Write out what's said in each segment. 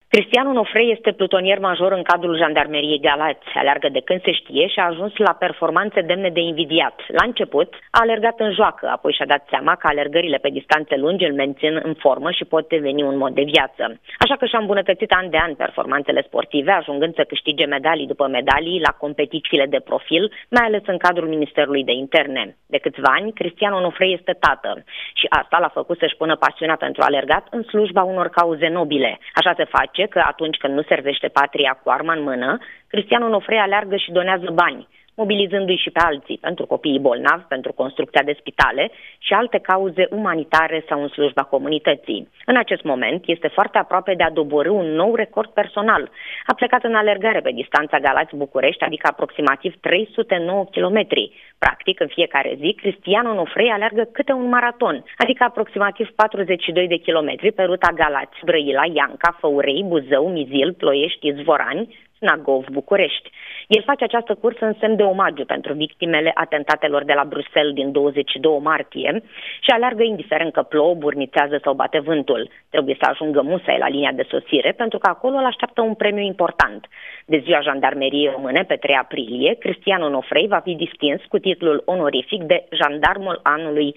Cristian Onofrei este plutonier major în cadrul Jandarmeriei Galați. Aleargă de când se știe și a ajuns la performanțe demne de invidiat. La început a alergat în joacă, apoi și-a dat seama că alergările pe distanțe lungi îl mențin în formă și pot deveni un mod de viață. Așa că și-a îmbunătățit an de an performanțele sportive, ajungând să câștige medalii după medalii la competițiile de profil, mai ales în cadrul Ministerului de Interne. De câțiva ani, Cristian Onofrei este tată și asta l-a făcut să-și pună pasiunea pentru alergat în slujba unor cauze nobile. Așa se face că atunci când nu servește patria cu arma în mână, Cristian Onofrei aleargă și donează bani, mobilizându-i și pe alții pentru copiii bolnavi, pentru construcția de spitale și alte cauze umanitare sau în slujba comunității. În acest moment este foarte aproape de a doborî un nou record personal. A plecat în alergare pe distanța Galați-București, adică aproximativ 309 km. Practic, în fiecare zi, Cristian Onofrei alergă câte un maraton, adică aproximativ 42 de kilometri pe ruta Galați, Brăila, Ianca, Făurei, Buzău, Mizil, Ploiești, Izvorani, Snagov, București. El face această cursă în semn de omagiu pentru victimele atentatelor de la Bruxelles din 22 martie și aleargă indiferent că plouă, burnițează sau bate vântul. Trebuie să ajungă musai la linia de sosire pentru că acolo îl așteaptă un premiu important. De ziua Jandarmeriei Române, pe 3 aprilie, Cristian Onofrei va fi distins cu titlul onorific de Jandarmul anului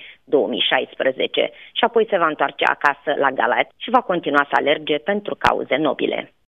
2016 și apoi se va întoarce acasă la Galați și va continua să alerge pentru cauze nobile.